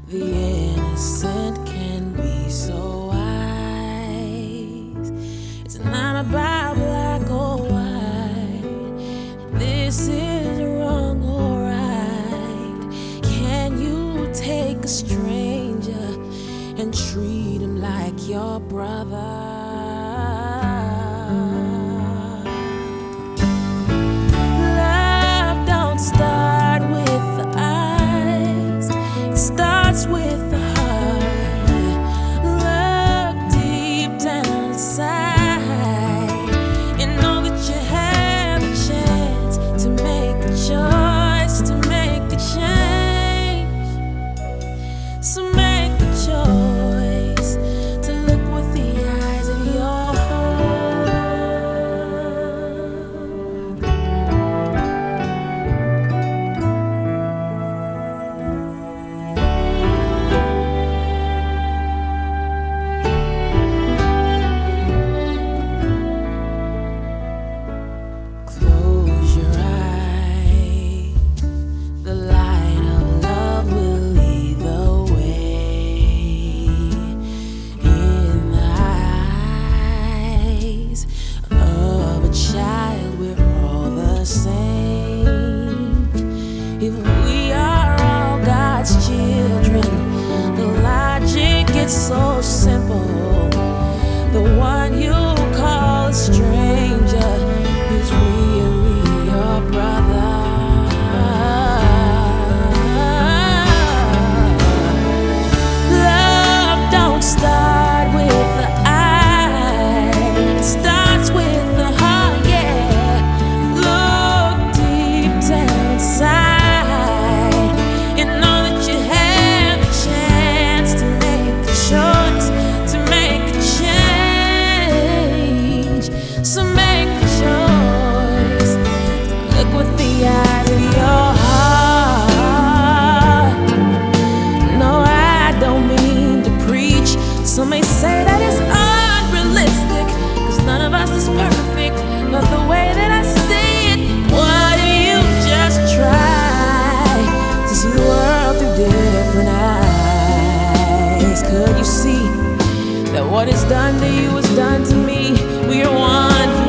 The innocent can be so wise. It's not about black or white. This is wrong or right. Can you take a stranger and treat him like your brother? With the heart, look deep down inside and know that you have a chance to make a choice, to make a change. So make the choice to look with the eyes of your if we are all God's children. The logic is so simple. The one you call a stranger is really your brother. Love don't start with the eye, it starts with the heart, yeah. Look deep down inside. So make a choice, look with the eyes of your heart. No, I don't mean to preach. Some may say that it's unrealistic, 'cause none of us is perfect. But the way that I see it, what if you just try to see the world through different eyes? Could you see that what is done to you is done to me? We are one.